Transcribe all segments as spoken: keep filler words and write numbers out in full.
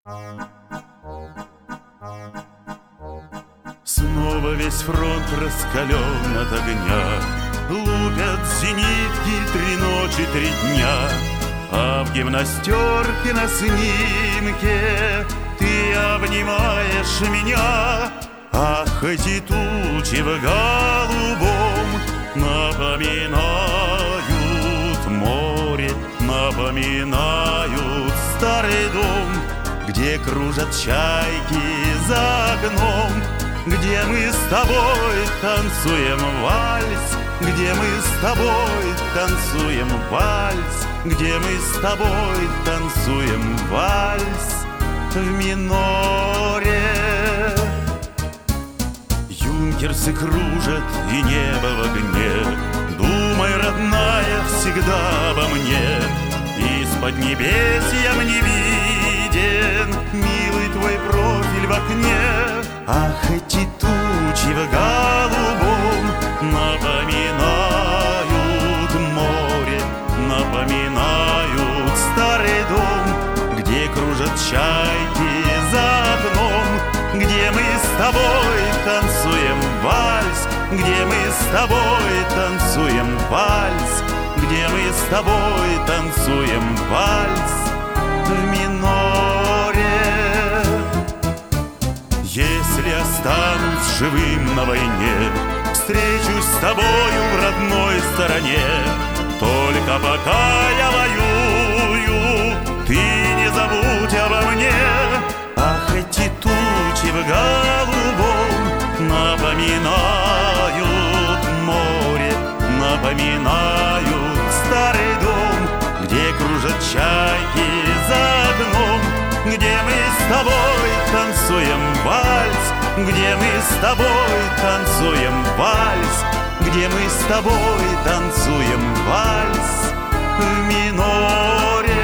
Снова весь фронт раскален от огня, лупят зенитки три ночи, три дня. А в гимнастерке на снимке ты обнимаешь меня. Ах, эти тучи в голубом напоминают море, напоминают старый дом, где кружат чайки за окном, где мы с тобой танцуем вальс, где мы с тобой танцуем вальс, где мы с тобой танцуем вальс в миноре. Юнкерсы кружат и небо в огне. Думай, родная, всегда обо мне. Из-под небесья мне виден милый твой профиль в окне. Ах, эти тучи в голубом напоминают море, напоминают старый дом, где кружат чайки за окном, где мы с тобой танцуем вальс, где мы с тобой танцуем вальс, где мы с тобой танцуем вальс в миноре. Если останусь живым на войне, встречусь с тобою в родной стороне. Только пока я воюю, ты не забудь обо мне. Ах, эти тучи в голубом напоминают море, напоминают старый дом, где кружат чайки за окном, где мы с тобой танцуем вальс, где мы с тобой танцуем вальс, где мы с тобой танцуем вальс в миноре.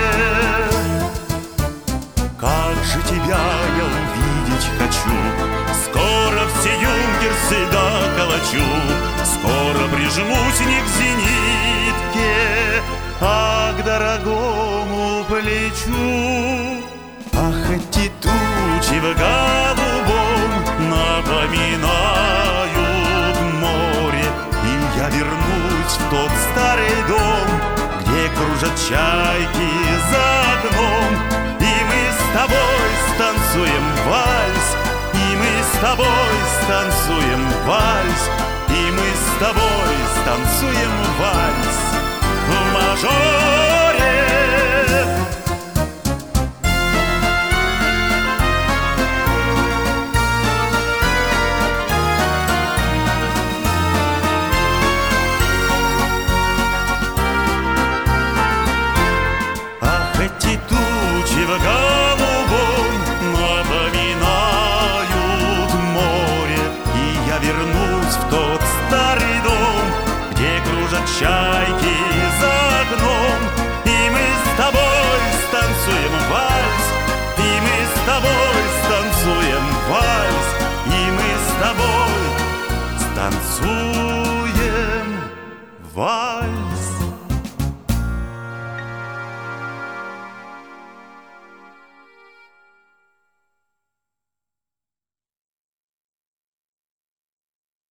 Как же тебя я увидеть хочу, скоро все юнкерсы доколочу, скоро прижмусь не к зенитке, а к дорогому плечу. Ах, эти тучи в голубом напоминают море, и я вернусь в тот старый дом, где кружат чайки за окном, и мы с тобой станцуем вальс, и мы с тобой станцуем вальс, и мы с тобой станцуем вальс в мажоре.